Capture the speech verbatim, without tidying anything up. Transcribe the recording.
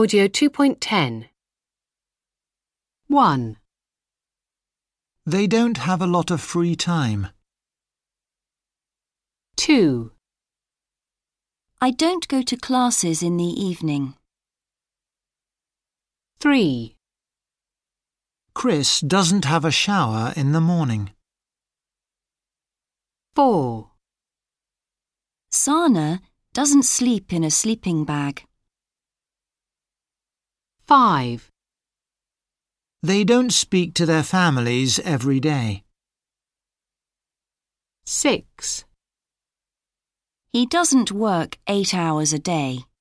Audio two point ten. one. They don't have a lot of free time. two. I don't go to classes in the evening. three. Chris doesn't have a shower in the morning. four. Sana doesn't sleep in a sleeping bag. five. They don't speak to their families every day. six. He doesn't work eight hours a day.